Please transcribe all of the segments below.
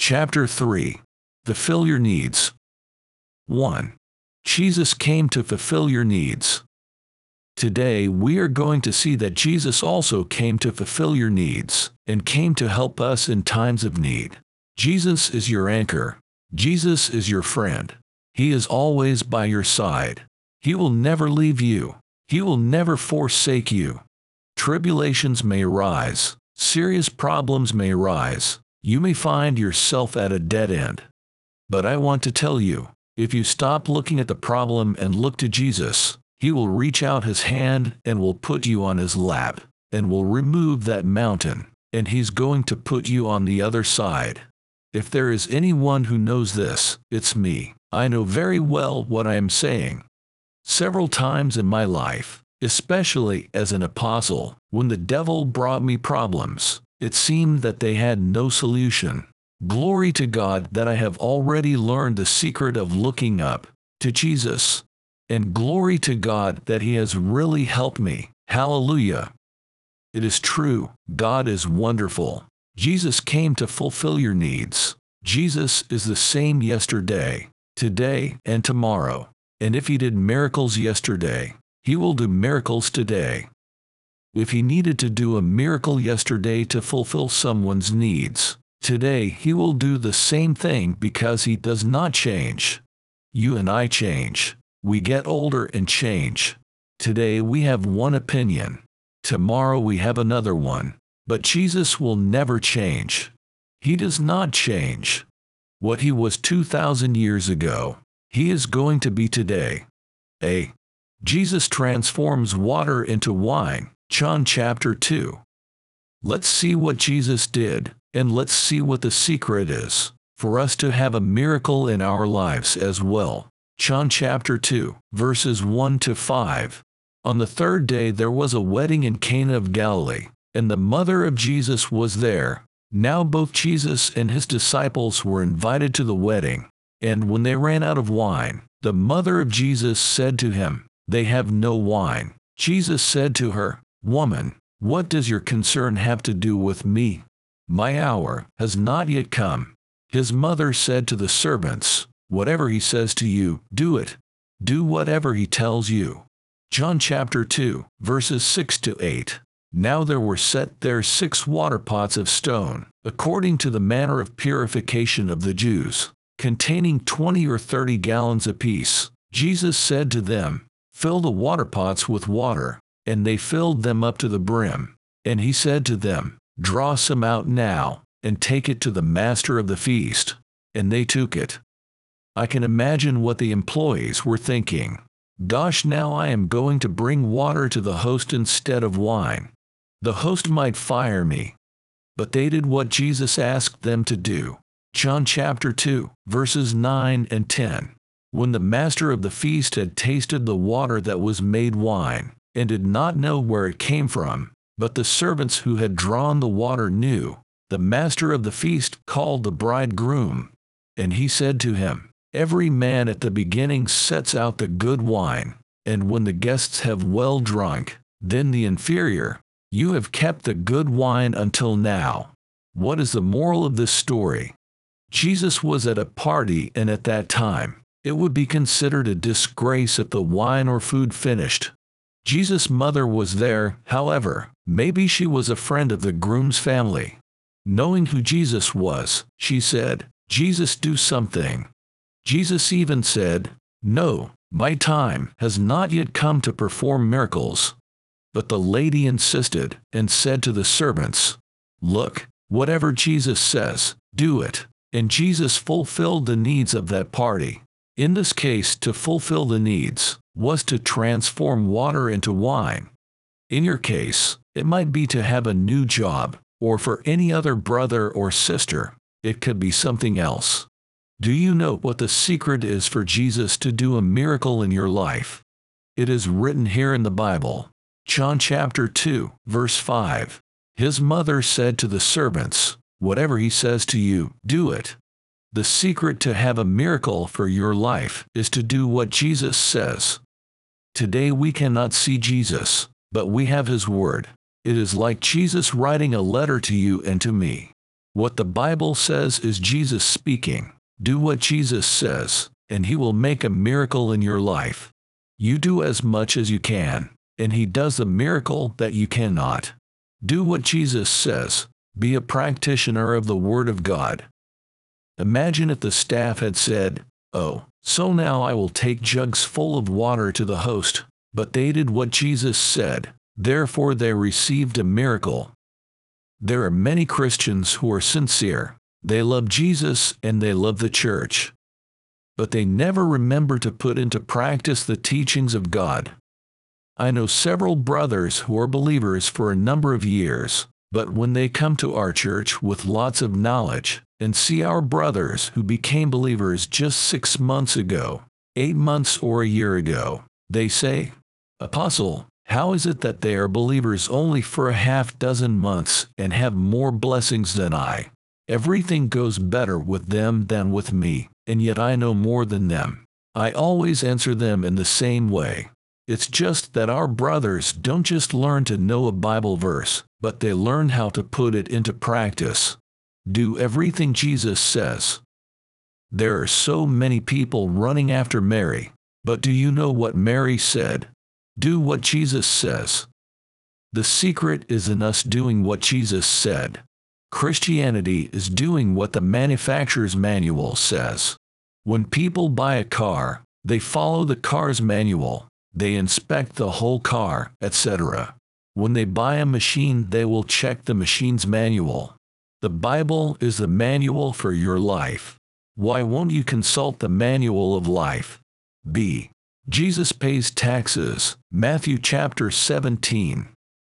Chapter 3. Fulfill your needs. 1. Jesus came to fulfill your needs. Today we are going to see that Jesus also came to fulfill your needs, and came to help us in times of need. Jesus is your anchor. Jesus is your friend. He is always by your side. He will never leave you. He will never forsake you. Tribulations may arise. Serious problems may arise. You may find yourself at a dead end. But I want to tell you, if you stop looking at the problem and look to Jesus, He will reach out His hand and will put you on His lap, and will remove that mountain, and He's going to put you on the other side. If there is anyone who knows this, it's me. I know very well what I am saying. Several times in my life, especially as an apostle, when the devil brought me problems, it seemed that they had no solution. Glory to God that I have already learned the secret of looking up to Jesus. And glory to God that He has really helped me. Hallelujah. It is true, God is wonderful. Jesus came to fulfill your needs. Jesus is the same yesterday, today, and tomorrow. And if He did miracles yesterday, He will do miracles today. If He needed to do a miracle yesterday to fulfill someone's needs, today He will do the same thing because He does not change. You and I change. We get older and change. Today we have one opinion. Tomorrow we have another one. But Jesus will never change. He does not change. What He was 2,000 years ago, He is going to be today. A. Jesus transforms water into wine. John chapter 2. Let's see what Jesus did, and let's see what the secret is for us to have a miracle in our lives as well. John chapter 2, verses 1 to 5. On the third day there was a wedding in Cana of Galilee, and the mother of Jesus was there. Now both Jesus and His disciples were invited to the wedding. And when they ran out of wine, the mother of Jesus said to Him, "They have no wine." Jesus said to her, "Woman, what does your concern have to do with me? My hour has not yet come." His mother said to the servants, "Whatever He says to you, do it. Do whatever He tells you." John chapter 2, verses 6 to 8. Now there were set there 6 water pots of stone, according to the manner of purification of the Jews, containing 20 or 30 gallons apiece. Jesus said to them, "Fill the water pots with water." And they filled them up to the brim. And He said to them, "Draw some out now, and take it to the master of the feast." And they took it. I can imagine what the employees were thinking. Gosh, now I am going to bring water to the host instead of wine. The host might fire me. But they did what Jesus asked them to do. John chapter 2, verses 9 and 10. When the master of the feast had tasted the water that was made wine, and did not know where it came from, but the servants who had drawn the water knew, the master of the feast called the bridegroom. And he said to him, "Every man at the beginning sets out the good wine, and when the guests have well drunk, then the inferior. You have kept the good wine until now." What is the moral of this story? Jesus was at a party, and at that time, it would be considered a disgrace if the wine or food finished. Jesus' mother was there, however. Maybe she was a friend of the groom's family. Knowing who Jesus was, she said, "Jesus, do something." Jesus even said, "No, my time has not yet come to perform miracles." But the lady insisted, and said to the servants, "Look, whatever Jesus says, do it." And Jesus fulfilled the needs of that party. In this case, to fulfill the needs was to transform water into wine. In your case, it might be to have a new job, or for any other brother or sister, it could be something else. Do you know what the secret is for Jesus to do a miracle in your life? It is written here in the Bible. John chapter 2, verse 5. His mother said to the servants, "Whatever He says to you, do it." The secret to have a miracle for your life is to do what Jesus says. Today we cannot see Jesus, but we have His Word. It is like Jesus writing a letter to you and to me. What the Bible says is Jesus speaking. Do what Jesus says, and He will make a miracle in your life. You do as much as you can, and He does the miracle that you cannot. Do what Jesus says. Be a practitioner of the Word of God. Imagine if the staff had said, "Oh, so now I will take jugs full of water to the host," but they did what Jesus said. Therefore they received a miracle. There are many Christians who are sincere. They love Jesus and they love the church. But they never remember to put into practice the teachings of God. I know several brothers who are believers for a number of years, but when they come to our church with lots of knowledge and see our brothers who became believers just 6 months ago, 8 months or a year ago, they say, "Apostle, how is it that they are believers only for a half dozen months and have more blessings than I? Everything goes better with them than with me, and yet I know more than them." I always answer them in the same way. It's just that our brothers don't just learn to know a Bible verse, but they learn how to put it into practice. Do everything Jesus says. There are so many people running after Mary, but do you know what Mary said? Do what Jesus says. The secret is in us doing what Jesus said. Christianity is doing what the manufacturer's manual says. When people buy a car, they follow the car's manual. They inspect the whole car, etc. When they buy a machine, they will check the machine's manual. The Bible is the manual for your life. Why won't you consult the manual of life? B. Jesus pays taxes. Matthew chapter 17.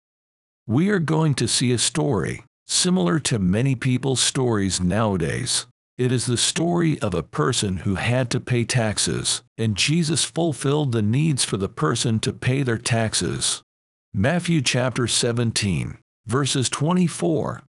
We are going to see a story, similar to many people's stories nowadays. It is the story of a person who had to pay taxes, and Jesus fulfilled the needs for the person to pay their taxes. Matthew chapter 17, verses 24,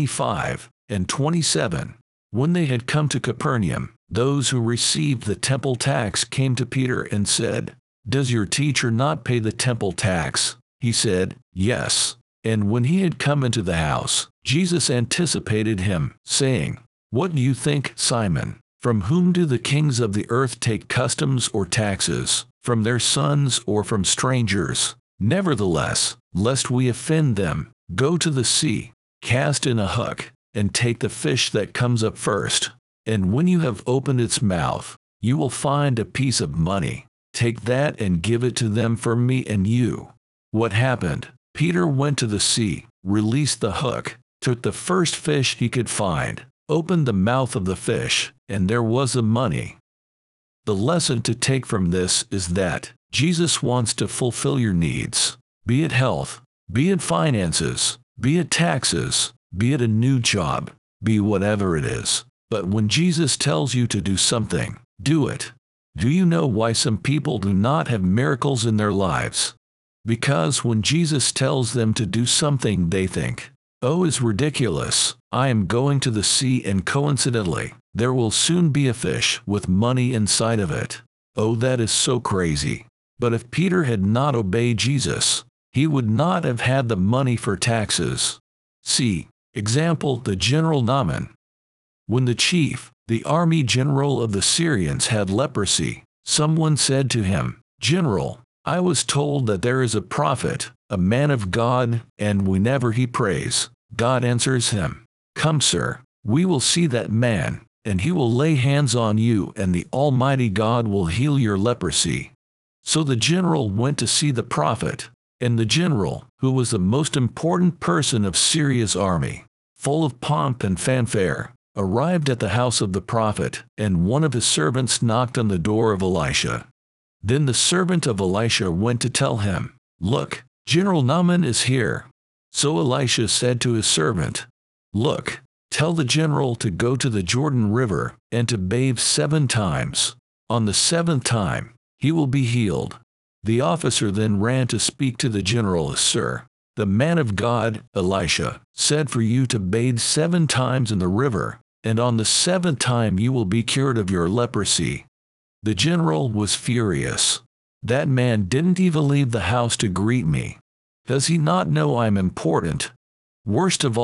25, and 27. When they had come to Capernaum, those who received the temple tax came to Peter and said, "Does your teacher not pay the temple tax?" He said, "Yes." And when he had come into the house, Jesus anticipated him, saying, "What do you think, Simon? From whom do the kings of the earth take customs or taxes? From their sons or from strangers? Nevertheless, lest we offend them, go to the sea, cast in a hook, and take the fish that comes up first. And when you have opened its mouth, you will find a piece of money. Take that and give it to them for me and you." What happened? Peter went to the sea, released the hook, took the first fish he could find, opened the mouth of the fish, and there was the money. The lesson to take from this is that Jesus wants to fulfill your needs, be it health, be it finances, be it taxes, be it a new job, be whatever it is. But when Jesus tells you to do something, do it. Do you know why some people do not have miracles in their lives? Because when Jesus tells them to do something, they think, "Oh, it's ridiculous. I am going to the sea and coincidentally, there will soon be a fish with money inside of it. Oh, that is so crazy." But if Peter had not obeyed Jesus, he would not have had the money for taxes. See, example, the general Naaman. When the chief, the army general of the Syrians had leprosy, someone said to him, "General, I was told that there is a prophet, a man of God, and whenever he prays, God answers him. Come, sir, we will see that man, and he will lay hands on you, and the Almighty God will heal your leprosy." So the general went to see the prophet, and the general, who was the most important person of Syria's army, full of pomp and fanfare, arrived at the house of the prophet, and one of his servants knocked on the door of Elisha. Then the servant of Elisha went to tell him, "Look, General Naaman is here." So Elisha said to his servant, "Look, tell the general to go to the Jordan River and to bathe 7 times. On the 7th time, he will be healed." The officer then ran to speak to the general. "Sir, the man of God, Elisha, said for you to bathe 7 times in the river, and on the 7th time you will be cured of your leprosy." The general was furious. "That man didn't even leave the house to greet me. Does he not know I'm important? Worst of all,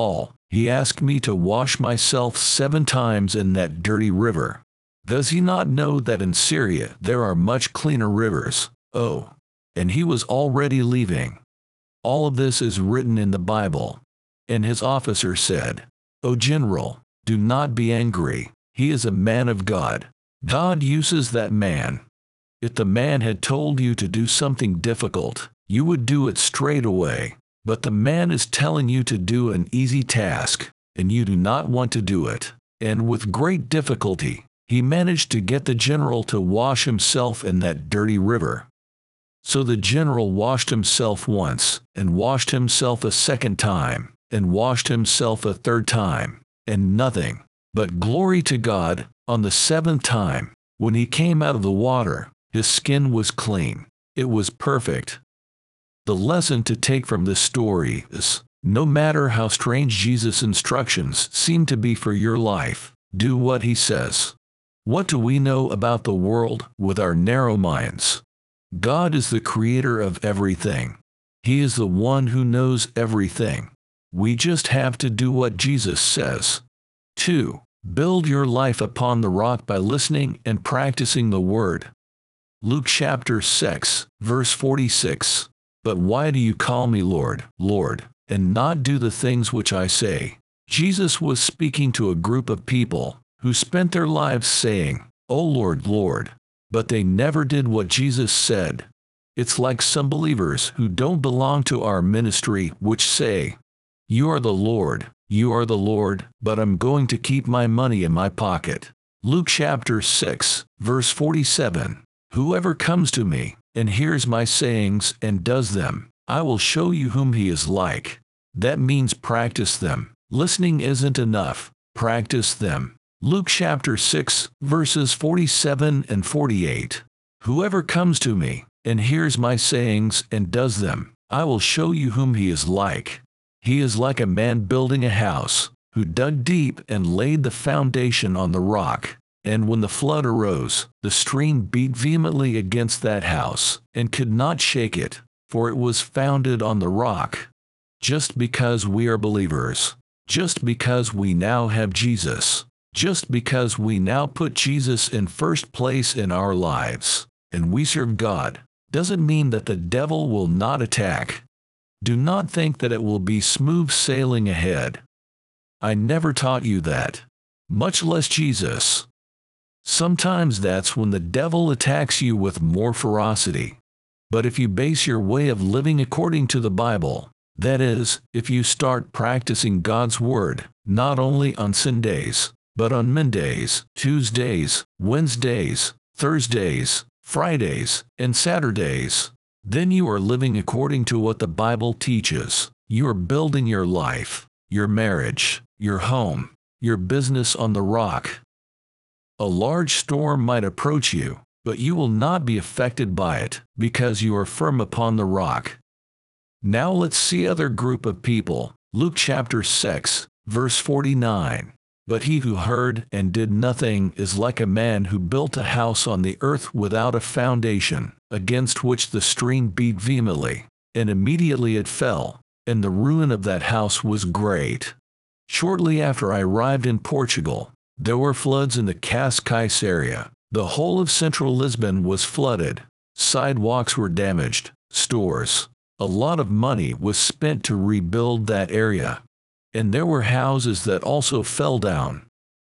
He asked me to wash myself 7 times in that dirty river. Does he not know that in Syria there are much cleaner rivers? Oh, and he was already leaving. All of this is written in the Bible. And his officer said, "O General, do not be angry. He is a man of God. God uses that man. If the man had told you to do something difficult, you would do it straight away. But the man is telling you to do an easy task, and you do not want to do it." And with great difficulty, he managed to get the general to wash himself in that dirty river. So the general washed himself once, and washed himself a second time, and washed himself a third time, and nothing. But glory to God, on the 7th time, when he came out of the water, his skin was clean. It was perfect. The lesson to take from this story is, no matter how strange Jesus' instructions seem to be for your life, do what he says. What do we know about the world with our narrow minds? God is the creator of everything. He is the one who knows everything. We just have to do what Jesus says. 2. Build your life upon the rock by listening and practicing the word. Luke chapter 6, verse 46. But why do you call me Lord, Lord, and not do the things which I say? Jesus was speaking to a group of people who spent their lives saying, "O Lord, Lord," but they never did what Jesus said. It's like some believers who don't belong to our ministry which say, "You are the Lord, but I'm going to keep my money in my pocket." Luke chapter 6, verse 47. Whoever comes to me and hears my sayings and does them, I will show you whom he is like. That means practice them. Listening isn't enough. Practice them. Luke chapter 6, verses 47 and 48. Whoever comes to me and hears my sayings and does them, I will show you whom he is like. He is like a man building a house, who dug deep and laid the foundation on the rock. And when the flood arose, the stream beat vehemently against that house, and could not shake it, for it was founded on the rock. Just because we are believers, just because we now have Jesus, just because we now put Jesus in first place in our lives, and we serve God, doesn't mean that the devil will not attack. Do not think that it will be smooth sailing ahead. I never taught you that, much less Jesus. Sometimes that's when the devil attacks you with more ferocity. But if you base your way of living according to the Bible, that is, if you start practicing God's Word, not only on Sundays, but on Mondays, Tuesdays, Wednesdays, Thursdays, Fridays, and Saturdays, then you are living according to what the Bible teaches. You are building your life, your marriage, your home, your business on the rock. A large storm might approach you, but you will not be affected by it, because you are firm upon the rock. Now let's see other group of people. Luke chapter 6, verse 49. But he who heard and did nothing is like a man who built a house on the earth without a foundation, against which the stream beat vehemently, and immediately it fell, and the ruin of that house was great. Shortly after I arrived in Portugal, there were floods in the Cascais area. The whole of central Lisbon was flooded. Sidewalks were damaged. Stores. A lot of money was spent to rebuild that area. And there were houses that also fell down.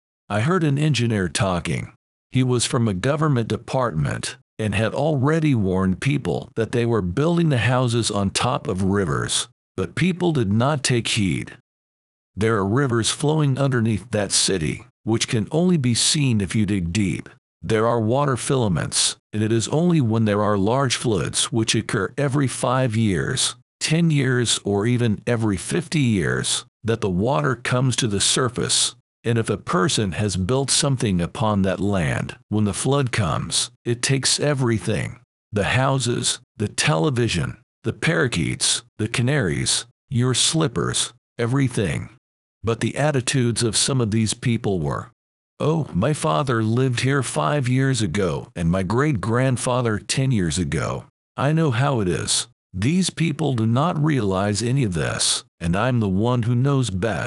I heard an engineer talking. He was from a government department and had already warned people that they were building the houses on top of rivers. But people did not take heed. There are rivers flowing underneath that city, which can only be seen if you dig deep. There are water filaments, and it is only when there are large floods which occur every 5 years, 10 years, or even every 50 years, that the water comes to the surface. And if a person has built something upon that land, when the flood comes, it takes everything: the houses, the television, the parakeets, the canaries, your slippers, everything. But the attitudes of some of these people were, "Oh, my father lived here 5 years ago, and my great-grandfather 10 years ago. I know how it is." These people do not realize any of this, and I'm the one who knows best.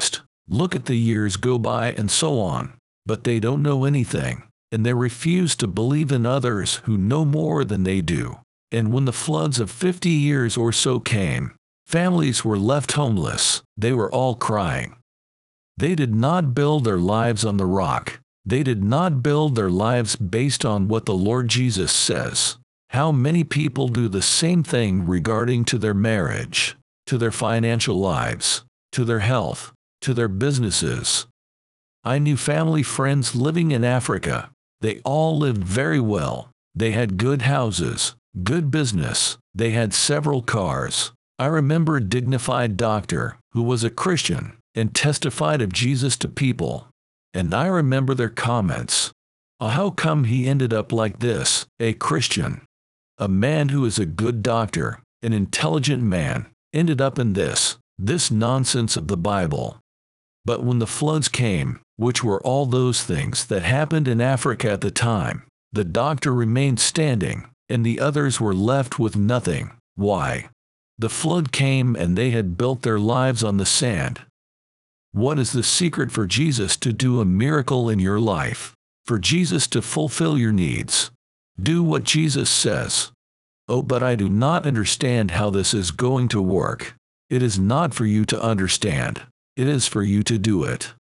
Look at the years go by and so on. But they don't know anything, and they refuse to believe in others who know more than they do. And when the floods of 50 years or so came, families were left homeless. They were all crying. They did not build their lives on the rock. They did not build their lives based on what the Lord Jesus says. How many people do the same thing regarding to their marriage, to their financial lives, to their health, to their businesses? I knew family friends living in Africa. They all lived very well. They had good houses, good business. They had several cars. I remember a dignified doctor who was a Christian and testified of Jesus to people. And I remember their comments. How come he ended up like this, a Christian? A man who is a good doctor, an intelligent man, ended up in this nonsense of the Bible. But when the floods came, which were all those things that happened in Africa at the time, the doctor remained standing, and the others were left with nothing. Why? The flood came and they had built their lives on the sand. What is the secret for Jesus to do a miracle in your life? For Jesus to fulfill your needs? Do what Jesus says. Oh, but I do not understand how this is going to work. It is not for you to understand. It is for you to do it.